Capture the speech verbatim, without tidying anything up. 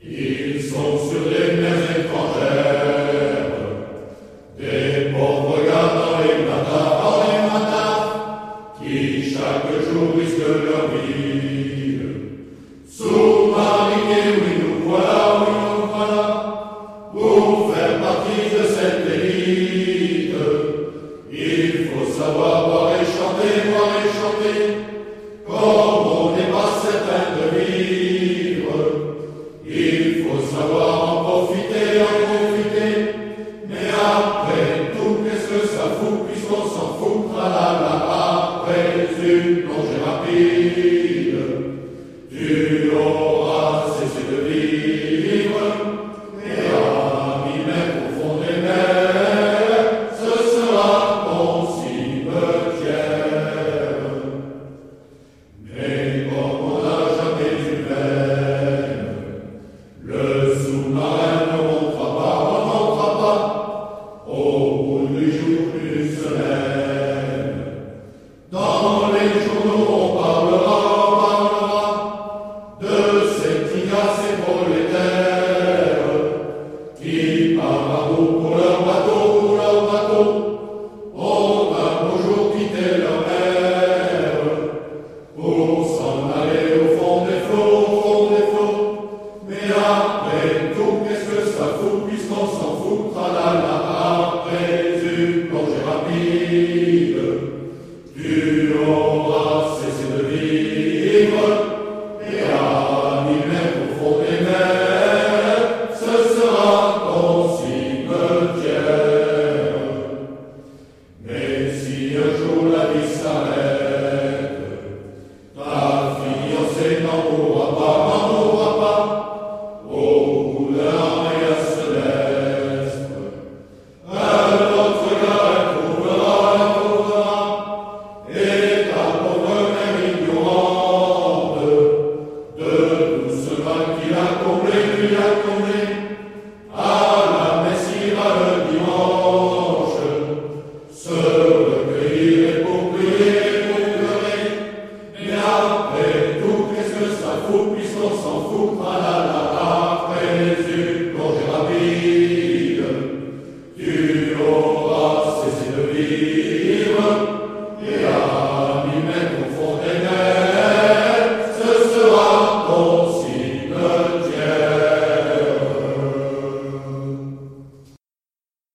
Ils sont sur les mers étrangères, des pauvres gars dans les matins, dans les matins, qui chaque jour risquent leur vie. Sous-mariniers, oui nous voilà, oui nous voilà, pour faire partie de cette élite. Il faut savoir boire et chanter, boire et chanter, comme on n'est pas certain de vivre. Il faut savoir en profiter, en profiter, mais après tout, qu'est-ce que ça fout, puisqu'on s'en fout, tralala, après une plongée rapide, tu auras cessé de vivre, et à mi-mètre au fond des mers, ce sera ton cimetière. Mais comme on n'a jamais eu peine, le sous-marin ne montera pas, ne montera pas, au bout du jour d'une semaine. Dans les journaux on parlera, on parlera de ces petits gars, ces prolétaires, qui par amour pour leur bateau, pour leur bateau, ont un beau jour quitté leur mère, pour s'en aller au fond des flots, au fond des flots. Mais après tout, qu'est-ce que ça fout, puisqu'on s'en fout, tralala, après une plongée rapide, tu auras cessé de vivre, et à mi-mètre au fond des mers, ce sera ton cimetière. Mais si un jour la vie s'arrête, ta fiancée n'en mourra pas, n'en mourra pas, au bout d'un rien céleste. Un autre gars la trouvera, la trouvera, et ta pauvre mère ignorante de tout ce mal qu'il a comblé, qu'il a comblé, à la messe ira le dimanche, se recueillir et pour prier, et pour pleurer. Mais après tout, qu'est-ce que ça fout, puisqu'on s'en fout, tralala, après une plongée rapide, tu auras cessé de vivre.